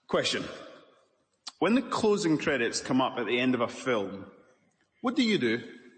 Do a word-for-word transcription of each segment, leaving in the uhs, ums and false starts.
Question. When the closing credits come up at the end of a film, what do you do?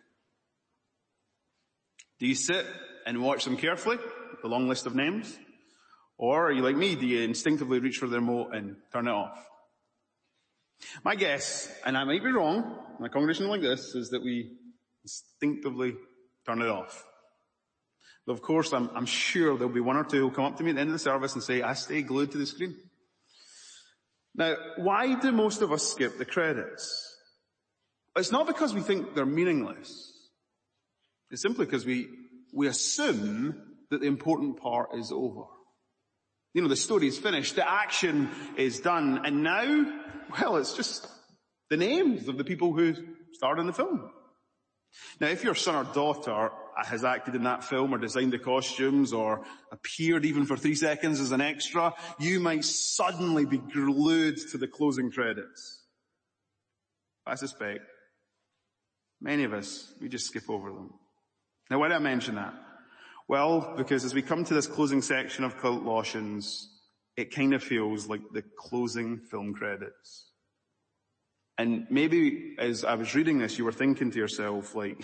Do you sit and watch them carefully, the long list of names? Or are you like me, do you instinctively reach for the remote and turn it off? My guess, and I might be wrong, in a congregation like this, is that we instinctively turn it off. But of course, I'm, I'm sure there'll be one or two who'll come up to me at the end of the service and say, I stay glued to the screen. Now, why do most of us skip the credits? It's not because we think they're meaningless. It's simply because we, we assume that the important part is over. You know, the story is finished, the action is done, and now, well, it's just the names of the people who starred in the film. Now, if your son or daughter has acted in that film or designed the costumes or appeared even for three seconds as an extra, you might suddenly be glued to the closing credits. I suspect many of us, we just skip over them. Now, why do I mention that? Well, because as we come to this closing section of Colossians, it kind of feels like the closing film credits. And maybe as I was reading this, you were thinking to yourself, like,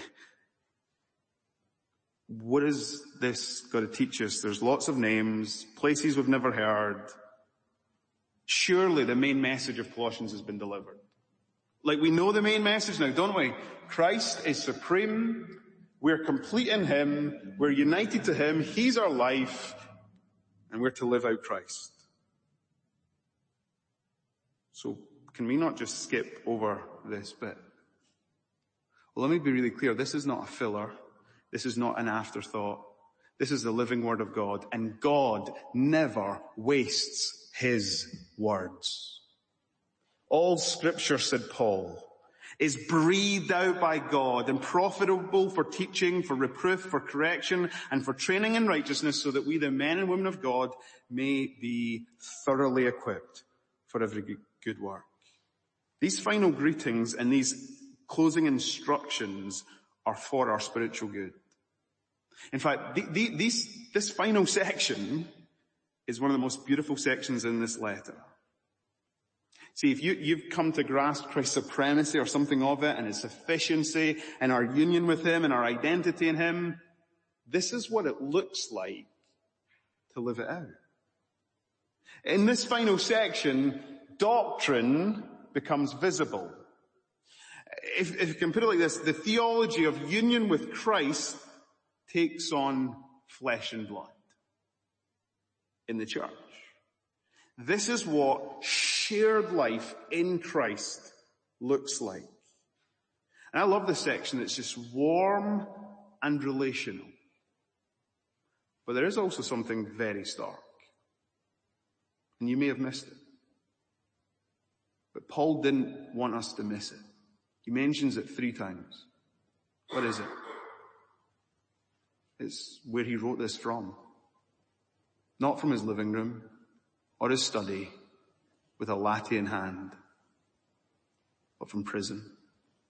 what is this got to teach us? There's lots of names, places we've never heard. Surely the main message of Colossians has been delivered. Like, we know the main message now, don't we? Christ is supreme. We're complete in Him. We're united to Him. He's our life. And we're to live out Christ. So can we not just skip over this bit? Well, let me be really clear. This is not a filler. This is not an afterthought. This is the living Word of God. And God never wastes His words. All Scripture, said Paul, is breathed out by God and profitable for teaching, for reproof, for correction, and for training in righteousness, so that we, the men and women of God, may be thoroughly equipped for every good work. These final greetings and these closing instructions are for our spiritual good. In fact, the, the, these, this final section is one of the most beautiful sections in this letter. See, if you, you've come to grasp Christ's supremacy or something of it, and His sufficiency, and our union with Him, and our identity in Him, this is what it looks like to live it out. In this final section, doctrine becomes visible. If, if you can put it like this, the theology of union with Christ takes on flesh and blood in the church. This is what shared life in Christ looks like. And I love this section. It's just warm and relational. But there is also something very stark. And you may have missed it. But Paul didn't want us to miss it. He mentions it three times. What is it? It's where he wrote this from. Not from his living room or his study with a latte in hand, but from prison.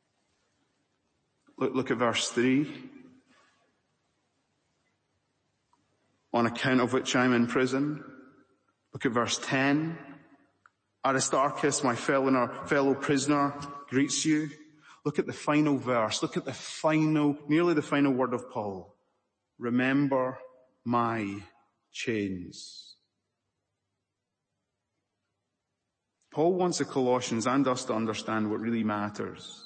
Look, look at verse three. On account of which I'm in prison. Look at verse ten. Aristarchus, my fellow, fellow prisoner, greets you. Look at the final verse. Look at the final, nearly the final word of Paul. Remember my chains. Paul wants the Colossians and us to understand what really matters.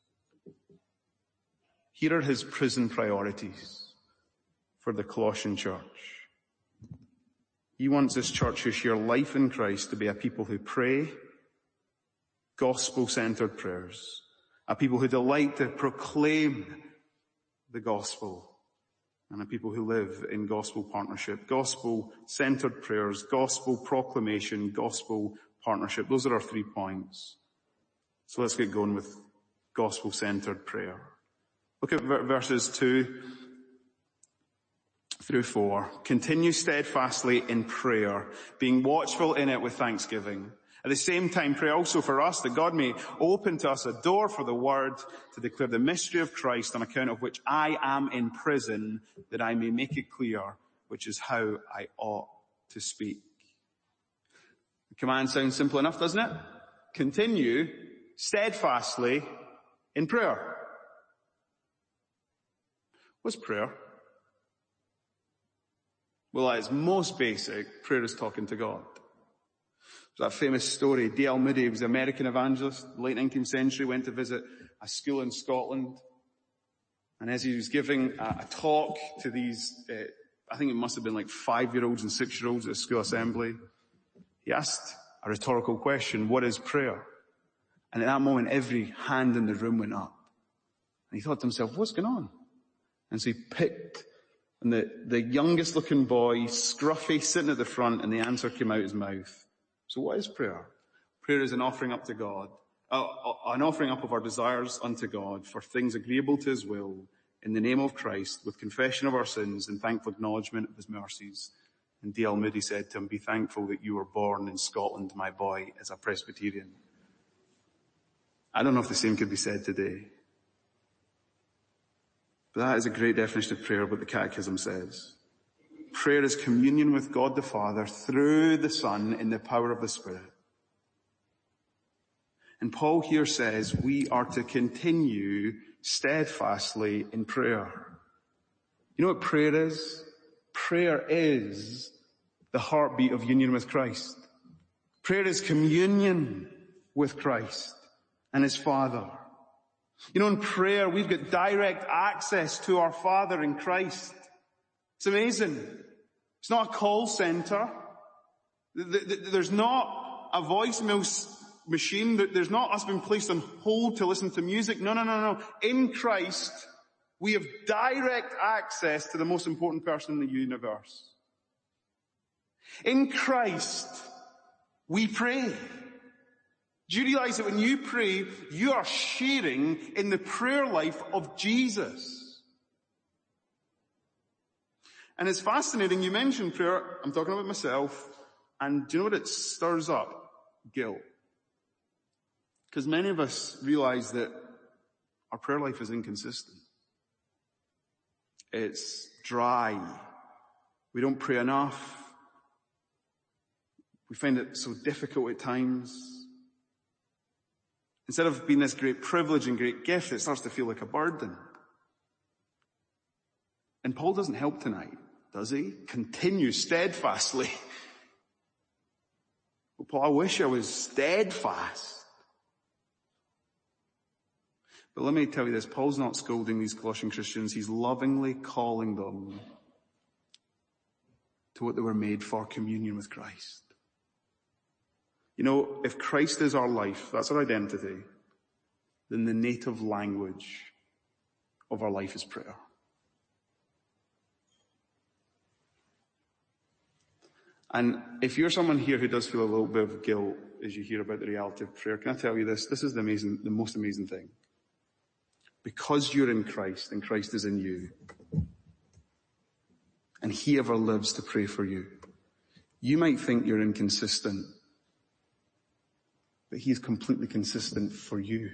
Here are his prison priorities for the Colossian church. He wants this church who share life in Christ to be a people who pray, gospel-centered prayers, a people who delight to proclaim the gospel, and a people who live in gospel partnership, gospel-centered prayers, gospel proclamation, gospel partnership. Those are our three points. So let's get going with gospel-centered prayer. Look at verses two through four. Continue steadfastly in prayer, being watchful in it with thanksgiving. At the same time, pray also for us, that God may open to us a door for the word to declare the mystery of Christ, on account of which I am in prison, that I may make it clear, which is how I ought to speak. Command sounds simple enough, doesn't it? Continue steadfastly in prayer. What's prayer? Well, at its most basic, prayer is talking to God. There's that famous story, D L Moody was an American evangelist, late nineteenth century, went to visit a school in Scotland. And as he was giving a, a talk to these, uh, I think it must have been like five-year-olds and six-year-olds at a school assembly, he asked a rhetorical question, what is prayer? And at that moment, every hand in the room went up. And he thought to himself, what's going on? And so he picked, and the, the youngest looking boy, scruffy, sitting at the front, and the answer came out his mouth. So what is prayer? Prayer is an offering up to God, uh, an offering up of our desires unto God for things agreeable to his will, in the name of Christ, with confession of our sins and thankful acknowledgement of his mercies. And D L Moody said to him, be thankful that you were born in Scotland, my boy, as a Presbyterian. I don't know if the same could be said today. But that is a great definition of prayer, what the Catechism says. Prayer is communion with God the Father through the Son in the power of the Spirit. And Paul here says we are to continue steadfastly in prayer. You know what prayer is? Prayer is the heartbeat of union with Christ. Prayer is communion with Christ and his Father. You know, in prayer, we've got direct access to our Father in Christ. It's amazing. It's not a call center. There's not a voicemail machine. There's not us being placed on hold to listen to music. No, no, no, no. In Christ, we have direct access to the most important person in the universe. In Christ, we pray. Do you realize that when you pray, you are sharing in the prayer life of Jesus? And it's fascinating, you mentioned prayer, I'm talking about myself, and do you know what it stirs up? Guilt. Because many of us realize that our prayer life is inconsistent. It's dry. We don't pray enough. We find it so difficult at times. Instead of being this great privilege and great gift, it starts to feel like a burden. And Paul doesn't help tonight, does he? Continue steadfastly. Well, Paul, I wish I was steadfast. But let me tell you this, Paul's not scolding these Colossian Christians. He's lovingly calling them to what they were made for, communion with Christ. You know, if Christ is our life, that's our identity, then the native language of our life is prayer. And if you're someone here who does feel a little bit of guilt as you hear about the reality of prayer, can I tell you this? This is the amazing, the most amazing thing. Because you're in Christ and Christ is in you, and he ever lives to pray for you, you might think you're inconsistent, but he's completely consistent for you.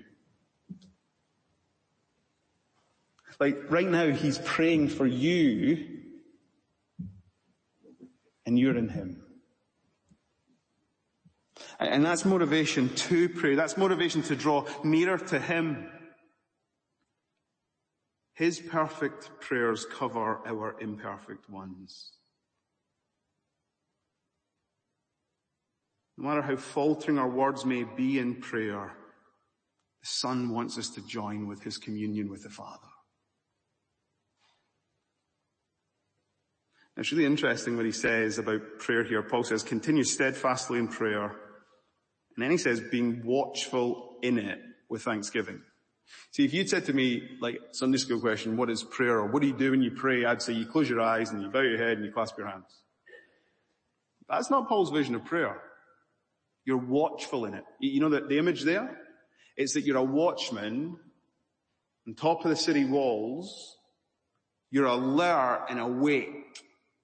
Like right now, he's praying for you, and you're in him. And that's motivation to pray. That's motivation to draw nearer to him. His perfect prayers cover our imperfect ones. No matter how faltering our words may be in prayer, the Son wants us to join with his communion with the Father. It's really interesting what he says about prayer here. Paul says, continue steadfastly in prayer. And then he says, being watchful in it with thanksgiving. See, if you'd said to me, like, Sunday school question, what is prayer? Or what do you do when you pray? I'd say you close your eyes and you bow your head and you clasp your hands. That's not Paul's vision of prayer. You're watchful in it. You know the, the image there? It's that you're a watchman on top of the city walls. You're alert and awake.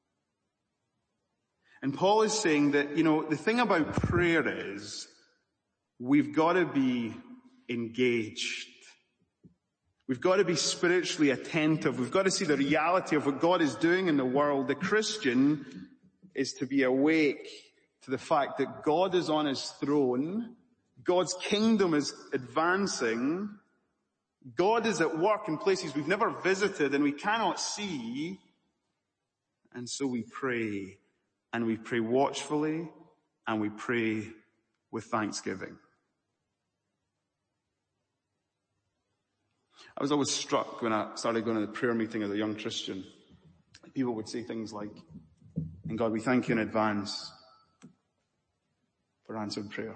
And Paul is saying that, you know, the thing about prayer is we've got to be engaged. We've got to be spiritually attentive. We've got to see the reality of what God is doing in the world. The Christian is to be awake to to the fact that God is on his throne, God's kingdom is advancing, God is at work in places we've never visited and we cannot see, and so we pray, and we pray watchfully, and we pray with thanksgiving. I was always struck when I started going to the prayer meeting as a young Christian. People would say things like, and God, we thank you in advance for answered prayer.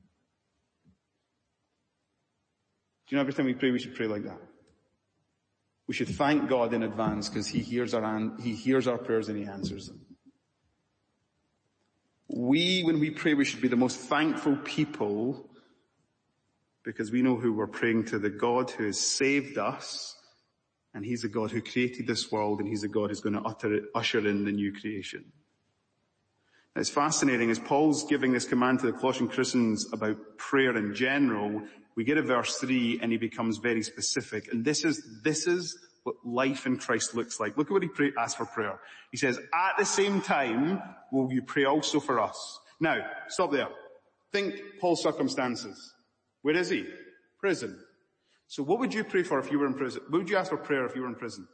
Do you know, every time we pray, we should pray like that. We should thank God in advance because he hears our, an- he hears our prayers and he answers them. We, when we pray, we should be the most thankful people because we know who we're praying to, the God who has saved us, and he's the God who created this world, and he's the God who's going to utter, usher in the new creation. Now, it's fascinating, as Paul's giving this command to the Colossian Christians about prayer in general, we get to verse three and he becomes very specific. And this is, this is what life in Christ looks like. Look at what he pray, asks for prayer. He says, at the same time, will you pray also for us? Now, stop there. Think Paul's circumstances. Where is he? Prison. So what would you pray for if you were in prison? What would you ask for prayer if you were in prison?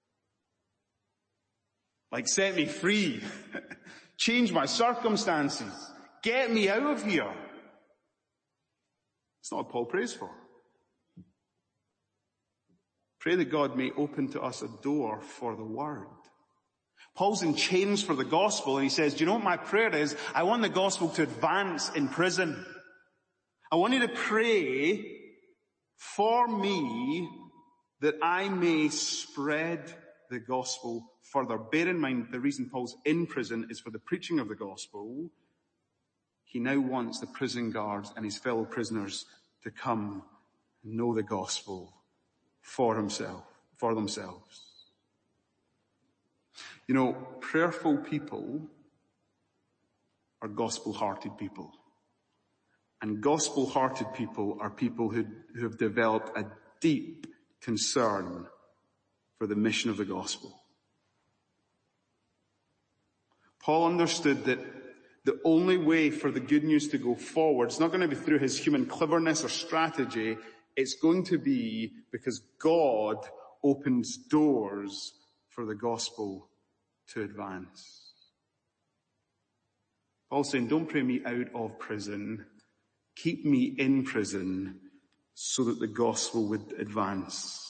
Like, set me free. Change my circumstances. Get me out of here. It's not what Paul prays for. Pray that God may open to us a door for the word. Paul's in chains for the gospel, and he says, do you know what my prayer is? I want the gospel to advance in prison. I want you to pray for me that I may spread the gospel further. Bear in mind, the reason Paul's in prison is for the preaching of the gospel. He now wants the prison guards and his fellow prisoners to come and know the gospel for himself, for themselves. You know, prayerful people are gospel-hearted people. And gospel-hearted people are people who, who have developed a deep concern for the mission of the gospel. Paul understood that the only way for the good news to go forward is not going to be through his human cleverness or strategy. It's going to be because God opens doors for the gospel to advance. Paul's saying, don't pray me out of prison. Keep me in prison so that the gospel would advance.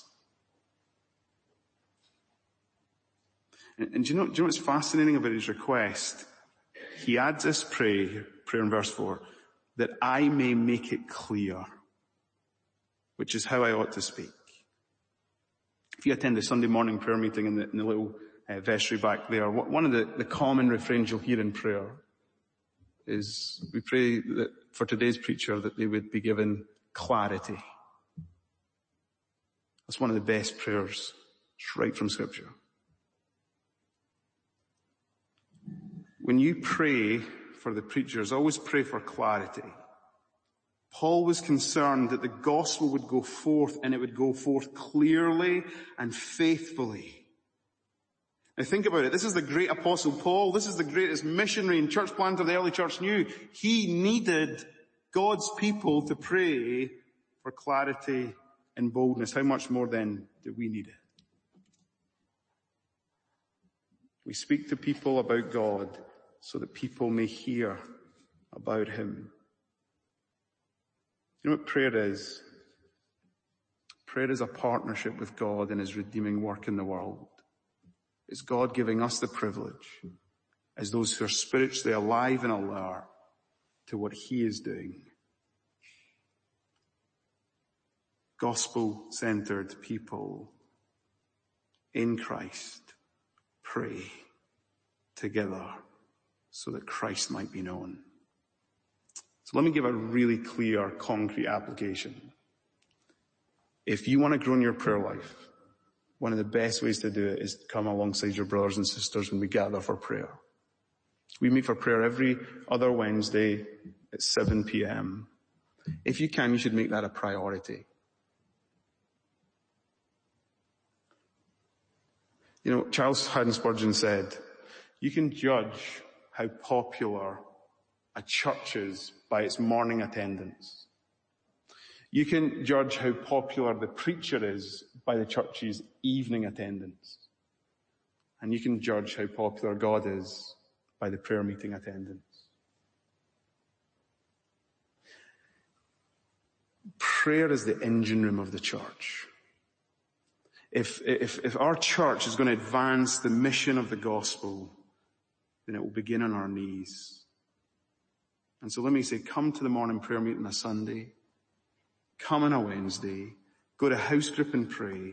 And, and do you know, do you know what's fascinating about his request? He adds this prayer, prayer in verse four, that I may make it clear, which is how I ought to speak. If you attend the Sunday morning prayer meeting in the, in the little uh, vestry back there, one of the, the common refrains you'll hear in prayer is we pray that for today's preacher that they would be given clarity. That's one of the best prayers. It's right from Scripture. When you pray for the preachers, always pray for clarity. Paul was concerned that the gospel would go forth and it would go forth clearly and faithfully. Now think about it. This is the great apostle Paul. This is the greatest missionary and church planter the early church knew. He needed God's people to pray for clarity and boldness. How much more then do we need it? We speak to people about God so that people may hear about him. You know what prayer is? Prayer is a partnership with God in his redeeming work in the world. It's God giving us the privilege, as those who are spiritually alive and alert, to what he is doing. Gospel-centered people in Christ pray together so that Christ might be known. So let me give a really clear, concrete application. If you want to grow in your prayer life, one of the best ways to do it is to come alongside your brothers and sisters when we gather for prayer. We meet for prayer every other Wednesday at seven p.m. If you can, you should make that a priority. You know, Charles Haddon Spurgeon said, you can judge how popular a church's by its morning attendance. You can judge how popular the preacher is by the church's evening attendance. And you can judge how popular God is by the prayer meeting attendance. Prayer is the engine room of the church. If, if, if our church is going to advance the mission of the gospel, then it will begin on our knees. And so let me say, come to the morning prayer meeting on a Sunday. Come on a Wednesday. Go to house group and pray.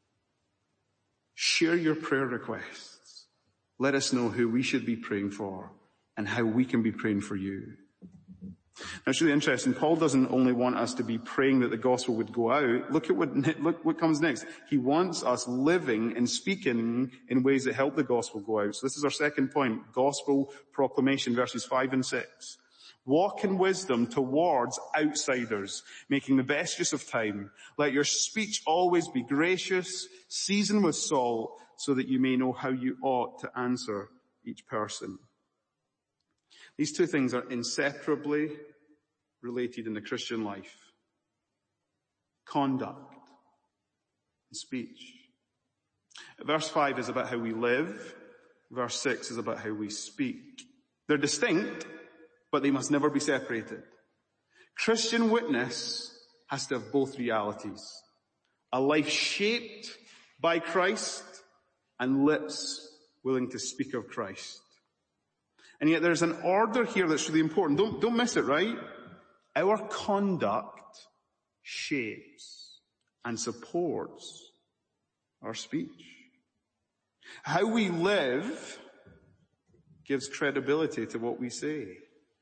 Share your prayer requests. Let us know who we should be praying for and how we can be praying for you. Now, it's really interesting. Paul doesn't only want us to be praying that the gospel would go out. Look at what, look what comes next. He wants us living and speaking in ways that help the gospel go out. So this is our second point. Gospel proclamation, verses five and six. Walk in wisdom towards outsiders, making the best use of time. Let your speech always be gracious, seasoned with salt, so that you may know how you ought to answer each person. These two things are inseparably related in the Christian life. Conduct and speech. Verse five is about how we live. Verse six is about how we speak. They're distinct, but they must never be separated. Christian witness has to have both realities. A life shaped by Christ and lips willing to speak of Christ. And yet there's an order here that's really important. Don't, don't miss it, right? Our conduct shapes and supports our speech. How we live gives credibility to what we say.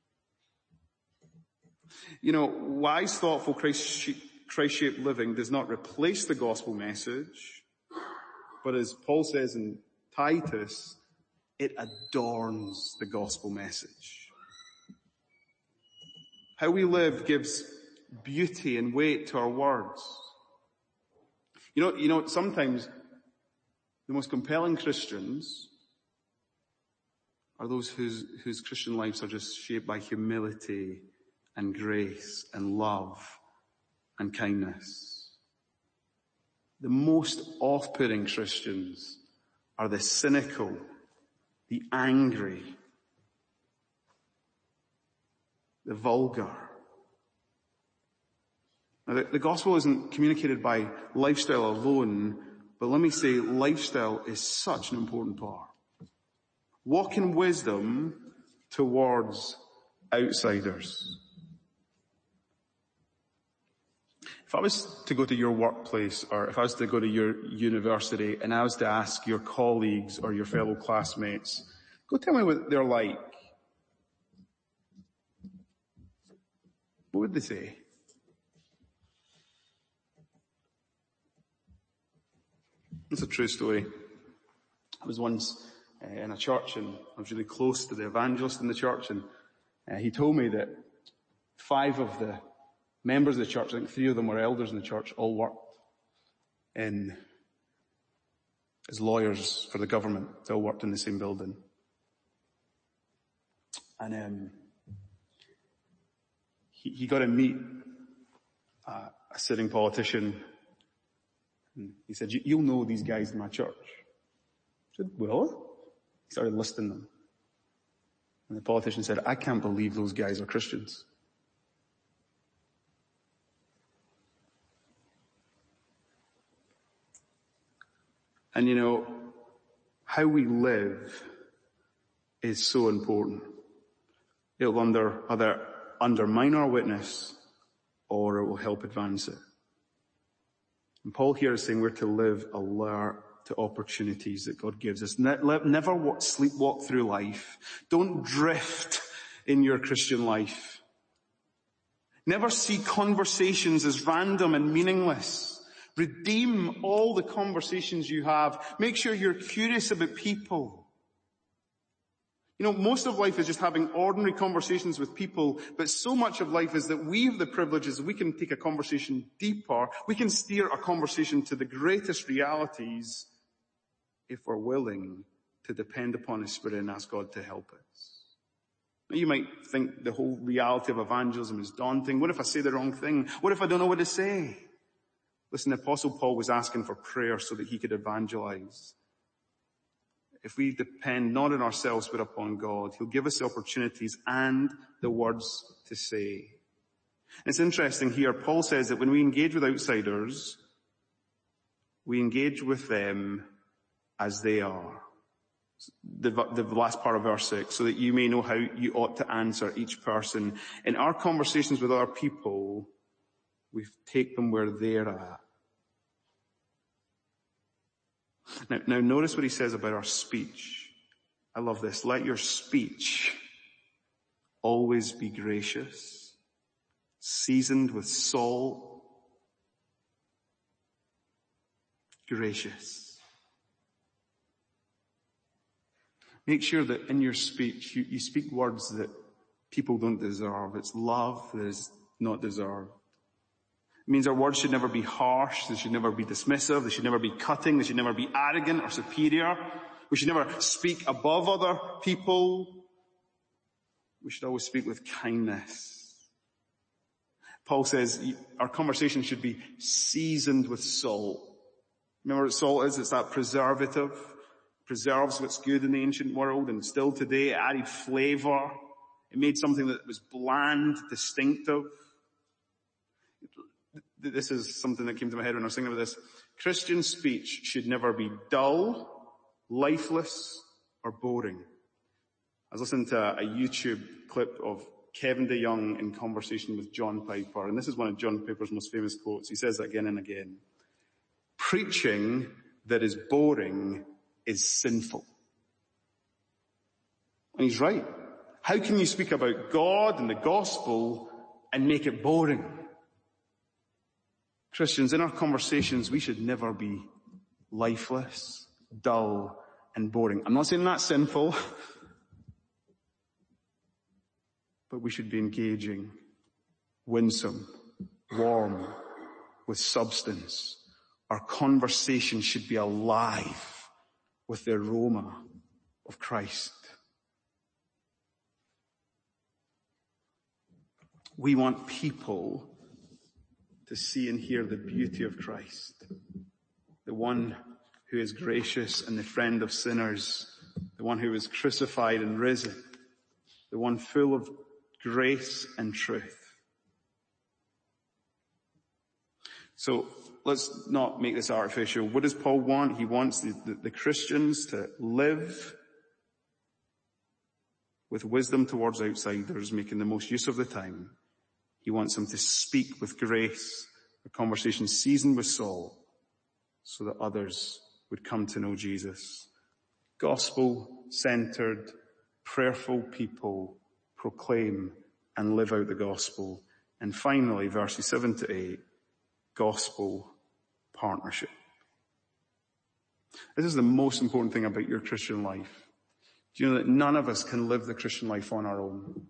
You know, wise, thoughtful, Christ-shaped living does not replace the gospel message, but as Paul says in Titus, it adorns the gospel message. How we live gives beauty and weight to our words. You know, you know, sometimes the most compelling Christians are those whose, whose Christian lives are just shaped by humility and grace and love and kindness. The most off-putting Christians are the cynical, the angry, the vulgar. Now, the, the gospel isn't communicated by lifestyle alone, but let me say lifestyle is such an important part. Walk in wisdom towards outsiders. If I was to go to your workplace, or if I was to go to your university and I was to ask your colleagues or your fellow classmates, go tell me what they're like, what would they say? It's a true story. I was once uh, in a church and I was really close to the evangelist in the church, and uh, he told me that five of the members of the church, I think three of them were elders in the church, all worked in, as lawyers for the government. They all worked in the same building. And um, he, he got to meet uh, a sitting politician. And he said, you'll know these guys in my church. I said, well? He started listing them. And the politician said, I can't believe those guys are Christians. And you know, how we live is so important. It'll under, either undermine our witness or it will help advance it. And Paul here is saying we're to live alert to opportunities that God gives us. Never walk, sleepwalk through life. Don't drift in your Christian life. Never see conversations as random and meaningless. Redeem all the conversations you have. Make sure you're curious about people. You know, most of life is just having ordinary conversations with people, but so much of life is that we have the privileges we can take a conversation deeper. We can steer a conversation to the greatest realities if we're willing to depend upon His Spirit and ask God to help us. You might think the whole reality of evangelism is daunting. What if I say the wrong thing? What if I don't know what to say? Listen, the Apostle Paul was asking for prayer so that he could evangelize. If we depend not on ourselves but upon God, he'll give us the opportunities and the words to say. It's interesting here, Paul says that when we engage with outsiders, we engage with them as they are. The, the last part of verse six, so that you may know how you ought to answer each person. In our conversations with other people, we take them where they're at. Now, now notice what he says about our speech. I love this. Let your speech always be gracious, seasoned with salt, gracious. Make sure that in your speech, you, you speak words that people don't deserve. It's love that is not deserved. It means our words should never be harsh. They should never be dismissive. They should never be cutting. They should never be arrogant or superior. We should never speak above other people. We should always speak with kindness. Paul says our conversation should be seasoned with salt. Remember what salt is? It's that preservative. Preserves what's good in the ancient world, and still today it added flavor. It made something that was bland, distinctive. This is something that came to my head when I was thinking about this. Christian speech should never be dull, lifeless, or boring. I was listening to a YouTube clip of Kevin DeYoung in conversation with John Piper, and this is one of John Piper's most famous quotes. He says that again and again. Preaching that is boring is sinful. And he's right. How can you speak about God and the gospel and make it boring? Christians, in our conversations, we should never be lifeless, dull, and boring. I'm not saying that's sinful, but we should be engaging, winsome, warm, with substance. Our conversation should be alive with the aroma of Christ. We want people to see and hear the beauty of Christ, the one who is gracious and the friend of sinners, the one who was crucified and risen, the one full of grace and truth. So let's not make this artificial. What does Paul want? He wants the, the, the Christians to live with wisdom towards outsiders, making the most use of the time. He wants them to speak with grace, a conversation seasoned with salt, so that others would come to know Jesus. Gospel-centered, prayerful people proclaim and live out the gospel. And finally, verses seven to eight, gospel partnership. This is the most important thing about your Christian life. Do you know that none of us can live the Christian life on our own?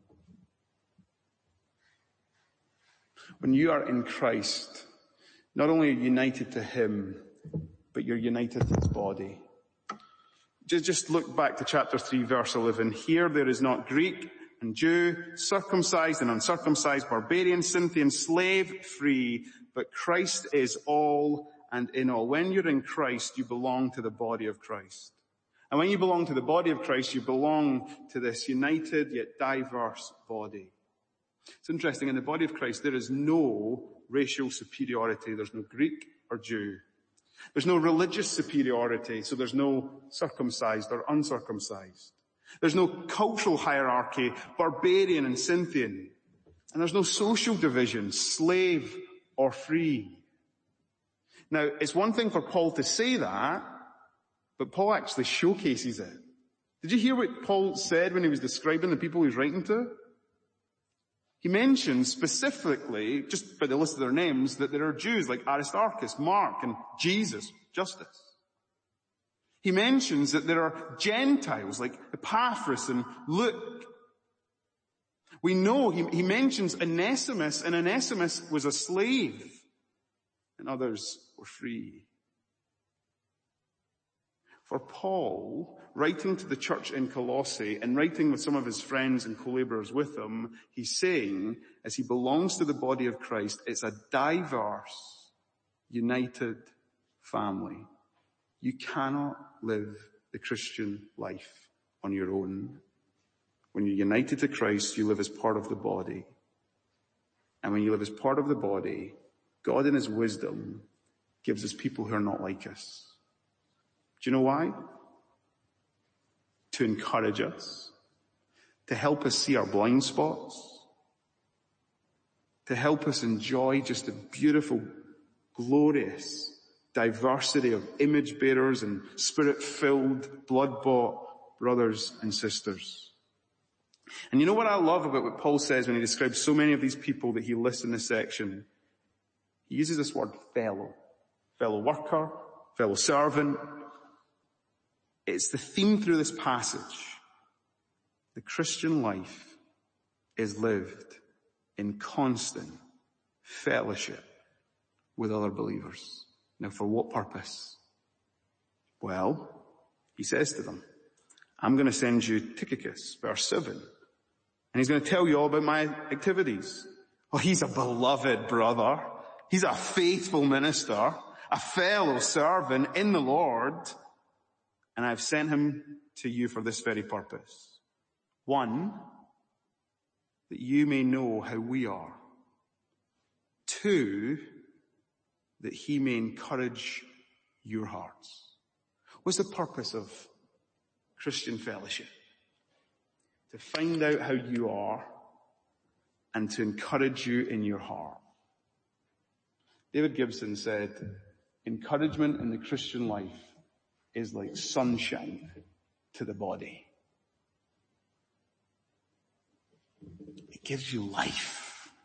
When you are in Christ, not only are you united to him, but you're united to his body. Just, just look back to chapter three, verse eleven. Here there is not Greek and Jew, circumcised and uncircumcised, barbarian, Scythian, slave, free, but Christ is all and in all. When you're in Christ, you belong to the body of Christ. And when you belong to the body of Christ, you belong to this united yet diverse body. It's interesting, in the body of Christ, there is no racial superiority. There's no Greek or Jew. There's no religious superiority, so there's no circumcised or uncircumcised. There's no cultural hierarchy, barbarian and Scythian. And there's no social division, slave or free. Now, it's one thing for Paul to say that, but Paul actually showcases it. Did you hear what Paul said when he was describing the people he was writing to? He mentions specifically, just by the list of their names, that there are Jews like Aristarchus, Mark, and Jesus, Justus. He mentions that there are Gentiles like Epaphras and Luke. We know he, he mentions Onesimus, and Onesimus was a slave, and others were free. For Paul, writing to the church in Colossae and writing with some of his friends and co-laborers with him, he's saying, as he belongs to the body of Christ, it's a diverse, united family. You cannot live the Christian life on your own. When you're united to Christ, you live as part of the body. And when you live as part of the body, God in his wisdom gives us people who are not like us. Do you know why? To encourage us, to help us see our blind spots, to help us enjoy just the beautiful, glorious diversity of image bearers and spirit-filled, blood-bought brothers and sisters. And you know what I love about what Paul says when he describes so many of these people that he lists in this section? He uses this word fellow. Fellow worker, fellow servant. It's the theme through this passage. The Christian life is lived in constant fellowship with other believers. Now, for what purpose? Well, he says to them, I'm going to send you Tychicus, verse seven. And he's going to tell you all about my activities. Oh, he's a beloved brother. He's a faithful minister, a fellow servant in the Lord. And I've sent him to you for this very purpose. One, that you may know how we are. Two, that he may encourage your hearts. What's the purpose of Christian fellowship? To find out how you are and to encourage you in your heart. David Gibson said, encouragement in the Christian life is like sunshine to the body. It gives you life.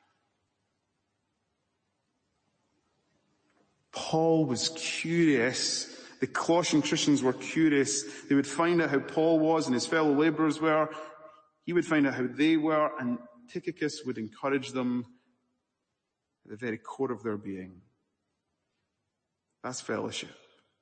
Paul was curious. The Colossian Christians were curious. They would find out how Paul was and his fellow laborers were. He would find out how they were, and Tychicus would encourage them at the very core of their being. That's fellowship.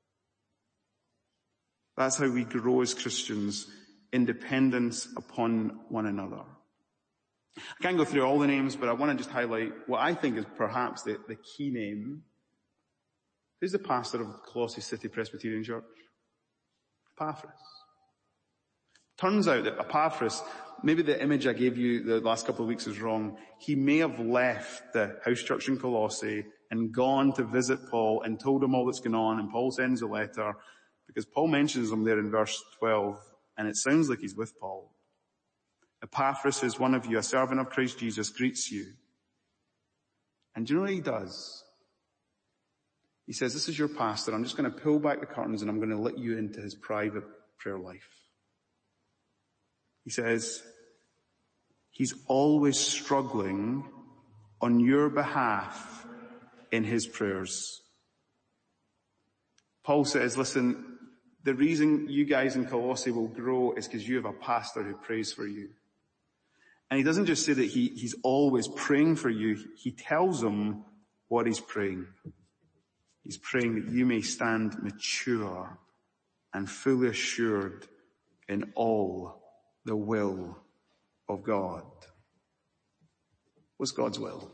That's how we grow as Christians, independence upon one another. I can't go through all the names, but I want to just highlight what I think is perhaps the, the key name. Who's the pastor of Colossae City Presbyterian Church? Epaphras. Turns out that Epaphras, maybe the image I gave you the last couple of weeks is wrong. He may have left the house church in Colossae and gone to visit Paul and told him all that's going on, and Paul sends a letter because Paul mentions him there in verse twelve, and it sounds like he's with Paul. Epaphras, who's one of you, a servant of Christ Jesus, greets you. And do you know what he does? He says, this is your pastor. I'm just going to pull back the curtains and I'm going to let you into his private prayer life. He says, he's always struggling on your behalf in his prayers. Paul says, listen, the reason you guys in Colossae will grow is because you have a pastor who prays for you. And he doesn't just say that he, he's always praying for you. He tells them what he's praying. He's praying that you may stand mature and fully assured in all the will of God. What's God's will?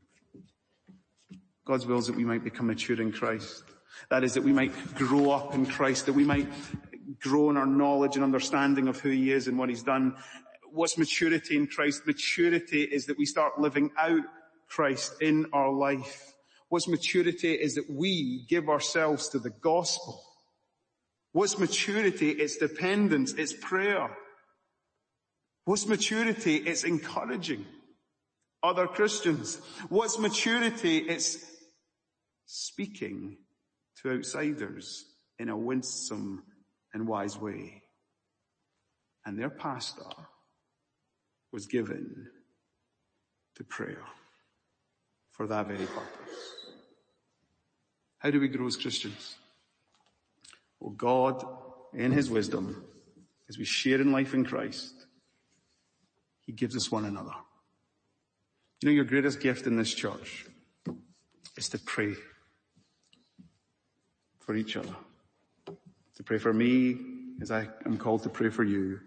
God's will is that we might become mature in Christ. That is, that we might grow up in Christ, that we might grow in our knowledge and understanding of who he is and what he's done. What's maturity in Christ? Maturity is that we start living out Christ in our life. What's maturity is that we give ourselves to the gospel. What's maturity? It's dependence. It's prayer. What's maturity? It's encouraging other Christians. What's maturity? It's speaking to outsiders in a winsome and wise way. And their pastor was given to prayer for that very purpose. How do we grow as Christians? Well, God, in his wisdom, as we share in life in Christ, he gives us one another. You know, your greatest gift in this church is to pray for each other, to pray for me as I am called to pray for you,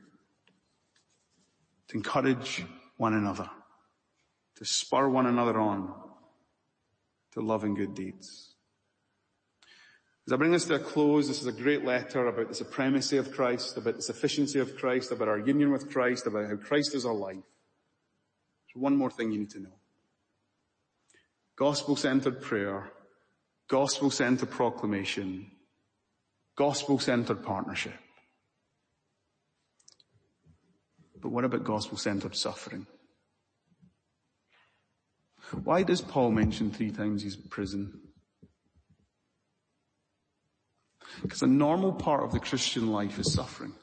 to encourage one another, to spur one another on to love and good deeds. As I bring this to a close, this is a great letter about the supremacy of Christ, about the sufficiency of Christ, about our union with Christ, about how Christ is our life. There's one more thing you need to know. Gospel-centered prayer, gospel-centered proclamation, gospel-centered partnership. But what about gospel-centered suffering? Why does Paul mention three times he's in prison? Because a normal part of the Christian life is suffering.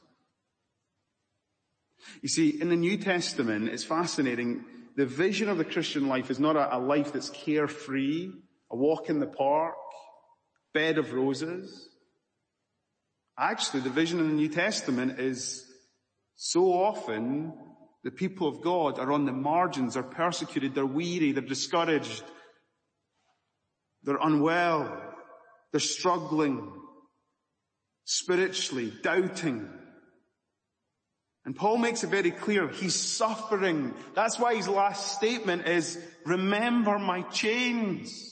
You see, in the New Testament, it's fascinating. The vision of the Christian life is not a, a life that's carefree, a walk in the park, bed of roses. Actually, the vision in the New Testament is so often the people of God are on the margins, they're persecuted, they're weary, they're discouraged, they're unwell, they're struggling spiritually, doubting. And Paul makes it very clear, he's suffering. That's why his last statement is, remember my chains.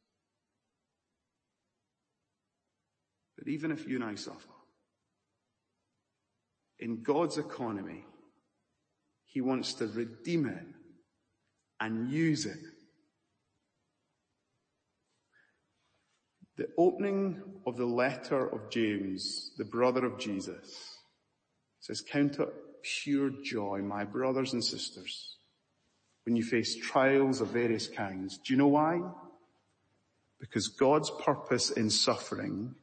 But even if you and I suffer, in God's economy, he wants to redeem it and use it. The opening of the letter of James, the brother of Jesus, says, count it pure joy, my brothers and sisters, when you face trials of various kinds. Do you know why? Because God's purpose in suffering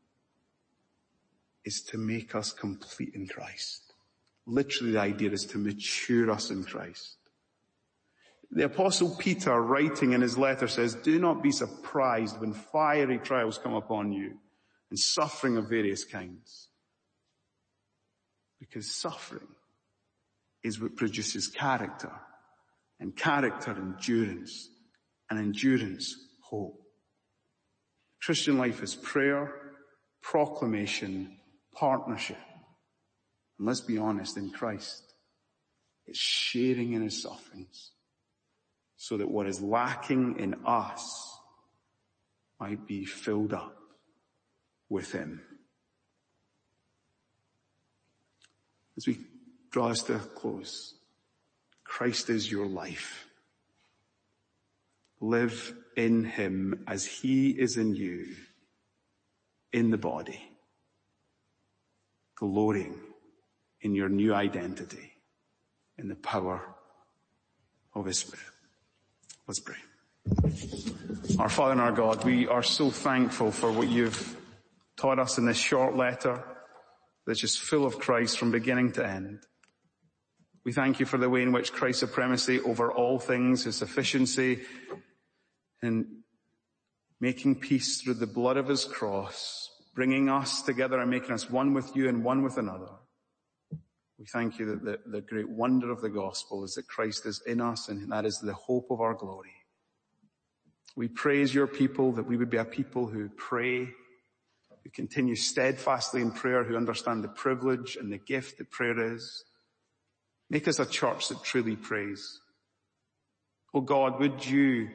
is to make us complete in Christ. Literally, the idea is to mature us in Christ. The Apostle Peter, writing in his letter, says, do not be surprised when fiery trials come upon you and suffering of various kinds. Because suffering is what produces character, and character endurance, and endurance hope. Christian life is prayer, proclamation, partnership. And let's be honest, in Christ, it's sharing in his sufferings so that what is lacking in us might be filled up with him. As we draw this to a close, Christ is your life. Live in him as he is in you, in the body, glorying in your new identity, in the power of his Spirit. Let's pray. Our Father and our God, we are so thankful for what you've taught us in this short letter that's just full of Christ from beginning to end. We thank you for the way in which Christ's supremacy over all things, his sufficiency in making peace through the blood of his cross, bringing us together and making us one with you and one with another. We thank you that the, the great wonder of the gospel is that Christ is in us, and that is the hope of our glory. We praise your people, that we would be a people who pray, who continue steadfastly in prayer, who understand the privilege and the gift that prayer is. Make us a church that truly prays. Oh God, would you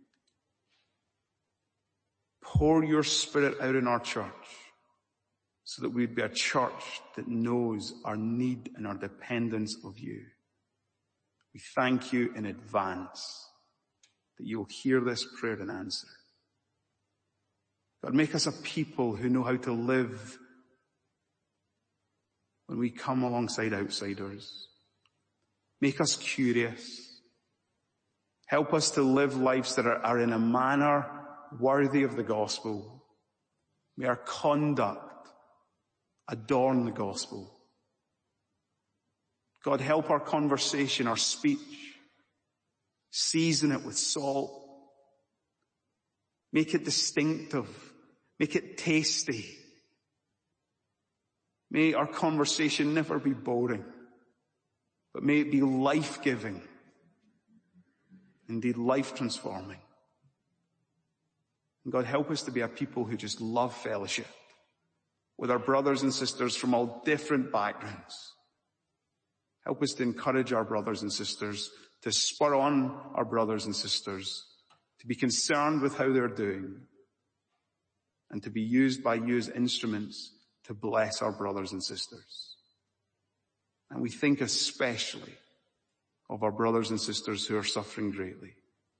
pour your Spirit out in our church so that we'd be a church that knows our need and our dependence of you. We thank you in advance that you'll hear this prayer and answer. God, make us a people who know how to live when we come alongside outsiders. Make us curious. Help us to live lives that are, are in a manner worthy of the gospel. May our conduct adorn the gospel. God, help our conversation, our speech. Season it with salt. Make it distinctive. Make it tasty. May our conversation never be boring, but may it be life-giving. Indeed, life-transforming. And God, help us to be a people who just love fellowship. with our brothers and sisters from all different backgrounds. Help us to encourage our brothers and sisters, to spur on our brothers and sisters, to be concerned with how they're doing, and to be used by you as instruments to bless our brothers and sisters. And we think especially of our brothers and sisters who are suffering greatly.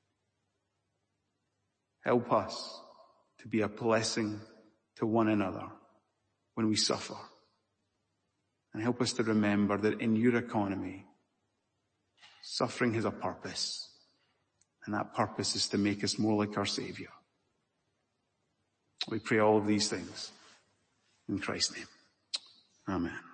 Help us to be a blessing to one another when we suffer. And help us to remember that in your economy, suffering has a purpose. And that purpose is to make us more like our Savior. We pray all of these things in Christ's name. Amen.